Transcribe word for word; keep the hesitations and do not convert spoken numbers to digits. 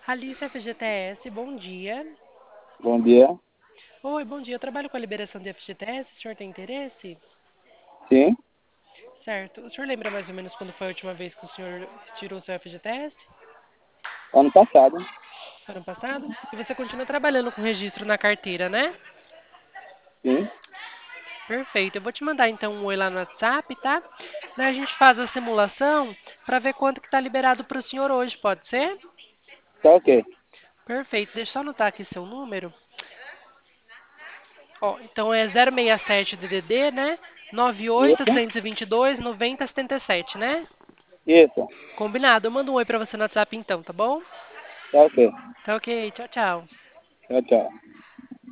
Alice F G T S, bom dia. Bom dia. Oi, bom dia. Eu trabalho com a liberação de F G T S. O senhor tem interesse? Sim, Certo. O senhor lembra mais ou menos quando foi a última vez que o senhor tirou seu F G T S? ano passado. Ano passado? E você continua trabalhando com registro na carteira, né? Sim, Perfeito. Eu vou te mandar então um oi lá no WhatsApp, tá? Daí a gente faz a simulação para ver quanto que tá liberado para o senhor hoje, pode ser? tá ok. Perfeito. Deixa eu só anotar aqui seu número. Ó, então é zero seis sete D D D, né? nove oito, Isso, duzentos e vinte e dois, noventa, setenta e sete, né? isso, Combinado. Eu mando um oi pra você no WhatsApp então, tá bom? tá ok. Tá ok. Tchau, tchau. Tchau, tchau.